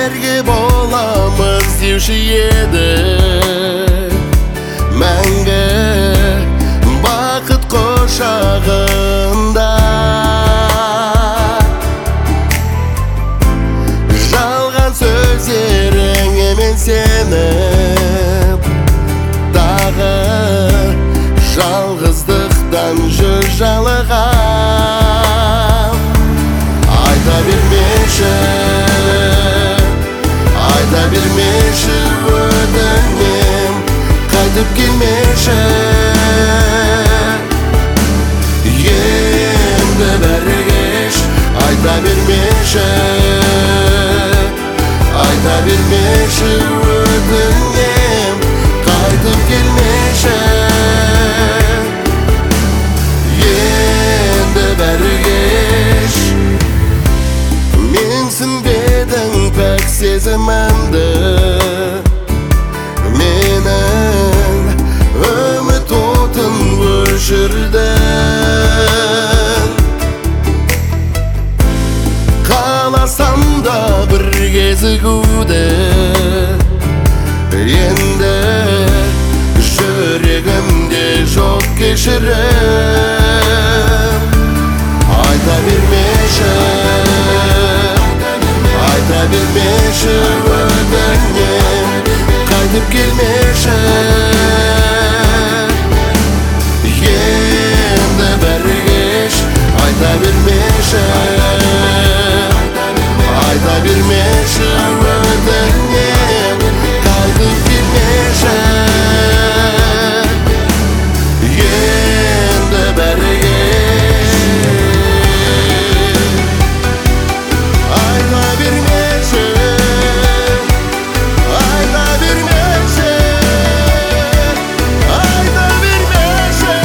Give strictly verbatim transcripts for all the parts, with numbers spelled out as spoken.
Berge bolamız deуші еді мәңгі бақыт құшағында. Жалған сөздеріңе мен сеніп тағы жалғыздықтан жүр жалығам. Айта бермеші, айта бермеші өтінем, қайтып келмеші. Енді бәрі кеш, айта бермеші, айта бермеші өтінем, қайтып келмеші. Енді бәрі кеш. Менсінбедің пәк сезімімді, менің үміт отын өшірдің. Қаласам да бір кезігуді, енді жүрегімде жоқ кешірім. Айта бермеші, айта бермеші өтінем, қайтып келмеші. Енді бәрі кеш, айта бермеші, айта бермеші өтінем, қайтып келмеші. Енді бәрі кеш. Айта бермеші, айта бермеші, айта бермеші.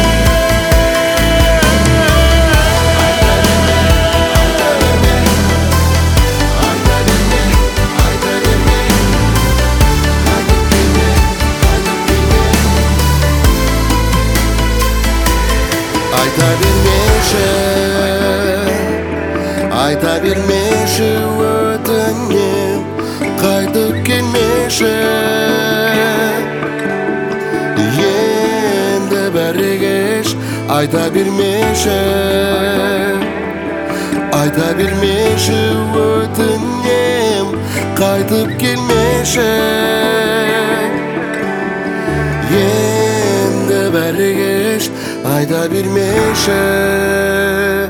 Айта бермеші, айта бермеші өтінем, қайтып келмеші. Енді бәрі кеш, айта бермеші, айта бермеші өтінем, қайтып келмеші. Енді бәрі кеш, айта бермеші.